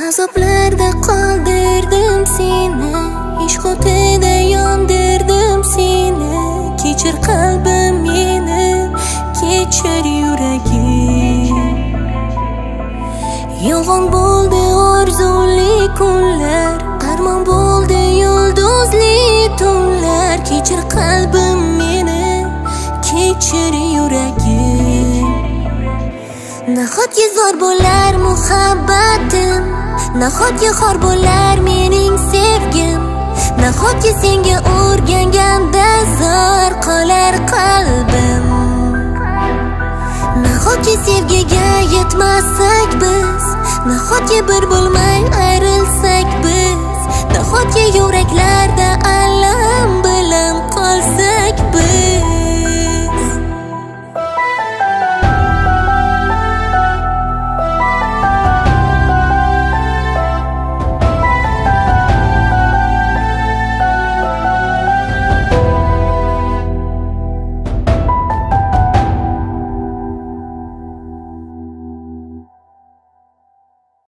Azoblarda qoldirdim seni, ishq o'tida yondirdim seni. Kechir qalbim meni, kechir yuragim. Yolg'on bo'ldi orzuli kunlar, armon bo'ldi yulduzli tunlar. Kechir qalbim meni, kechir yuragim. Nahotki zo'r bo'lar muhabbatim, nahotki xor bo'lar mening sevgim. Nahotki senga o'rganganda zo'r qolar qalbim. Nahotki sevgiga yetmasak biz, nahotki bir bo'lmay ayrilsak biz. Nahotki yuraklar